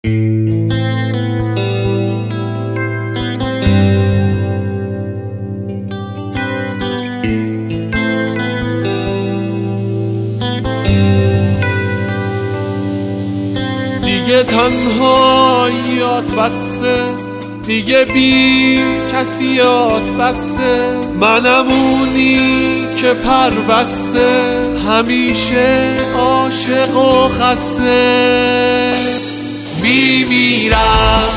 دیگه تنهاییات بسه، دیگه بی کسیات بسه، منم اونی که پر بسته، همیشه عاشق و خسته. میمیرم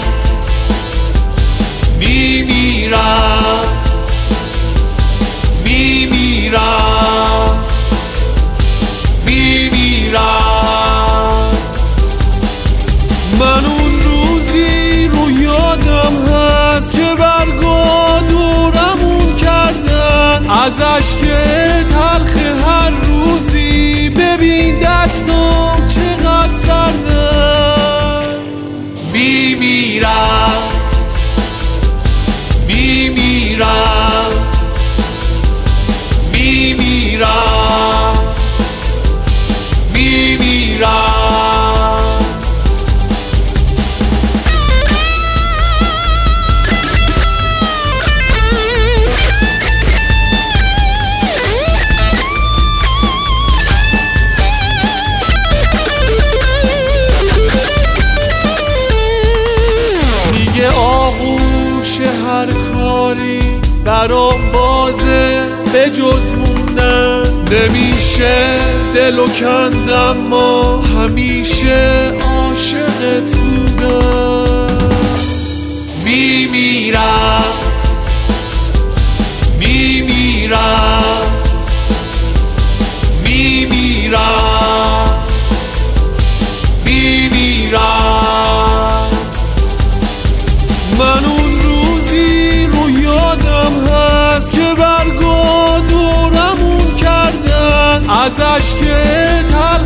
میمیرم میمیرم میمیرم. من اون روزی رو یادم هست که برگا دورمون کردن، از اشک تلخ هر روزی ببین دستم چقدر سردن. میمیرم میمیرم میمیرم میمیرم. آغوش هر کاری برام بازه، به جز موندن نمیشه دلو کند، اما همیشه عاشقت بودم. میمیرم میمیرم میمیرم میمیرم. من اون روزی رو یادم هست که برگا دورمون کردن، از اشک تلخ